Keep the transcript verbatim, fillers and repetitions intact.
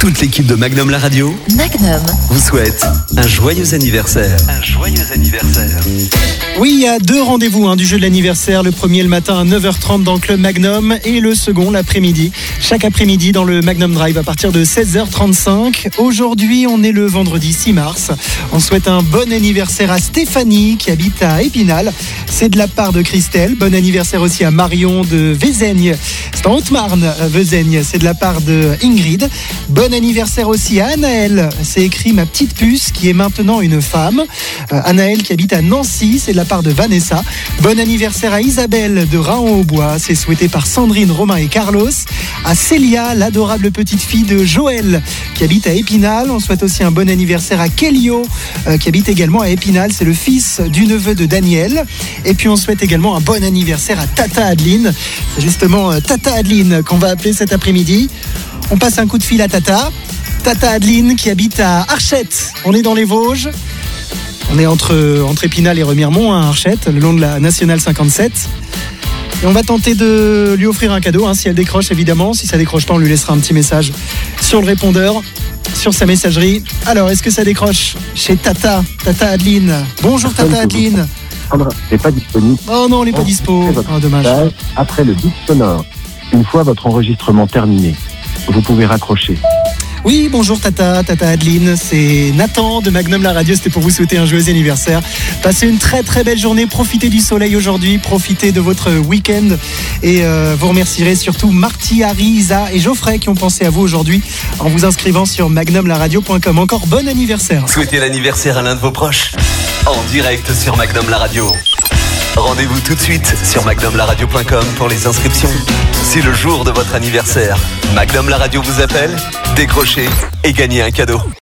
Toute l'équipe de Magnum La Radio Magnum vous souhaite un joyeux anniversaire. Un joyeux anniversaire. Oui, il y a deux rendez-vous hein, du jeu de l'anniversaire. Le premier le matin à neuf heures trente dans le Club Magnum et le second l'après-midi. Chaque après-midi dans le Magnum Drive à partir de seize heures trente-cinq. Aujourd'hui, on est le vendredi six mars. On souhaite un bon anniversaire à Stéphanie qui habite à Épinal. C'est de la part de Christelle. Bon anniversaire aussi à Marion de Vézaigne. C'est en Haute-Marne, Vézaigne. C'est de la part de Ingrid. Bon anniversaire aussi à Anaëlle. C'est écrit ma petite puce qui est maintenant une femme. Euh, Anaëlle qui habite à Nancy. C'est de la part de Vanessa. Bon anniversaire à Isabelle de Raon-au-Bois. C'est souhaité par Sandrine, Romain et Carlos. À Célia, l'adorable petite fille de Joël qui habite à Épinal. On souhaite aussi un bon anniversaire à Kelio euh, qui habite également à Épinal. C'est le fils du neveu de Daniel. Et puis on souhaite également un bon anniversaire à Tata Adeline. C'est justement euh, Tata Adeline qu'on va appeler cet après-midi. On passe un coup de fil à Tata. Tata Adeline qui habite à Archette. On est dans les Vosges. On est entre, entre Épinal et Remiremont, à Archette, le long de la Nationale cinquante-sept. Et on va tenter de lui offrir un cadeau, hein, si elle décroche évidemment. Si ça décroche pas, on lui laissera un petit message sur le répondeur, sur sa messagerie. Alors, est-ce que ça décroche chez Tata, Tata Adeline? Bonjour Tata Adeline. Sandra n'est pas disponible. Oh non, on n'est pas dispo. Oh, dommage. Après le bip sonore, une fois votre enregistrement terminé, vous pouvez raccrocher. Oui, bonjour Tata, Tata Adeline, c'est Nathan de Magnum La Radio, c'était pour vous souhaiter un joyeux anniversaire. Passez une très très belle journée, profitez du soleil aujourd'hui, profitez de votre week-end et euh, vous remercierez surtout Marty, Harry, Isa et Geoffrey qui ont pensé à vous aujourd'hui en vous inscrivant sur magnum la radio point com. Encore bon anniversaire. Souhaitez l'anniversaire à l'un de vos proches en direct sur Magnum La Radio. Rendez-vous tout de suite sur magnum la radio point com pour les inscriptions. C'est le jour de votre anniversaire. Magnum La Radio vous appelle, décrochez et gagnez un cadeau.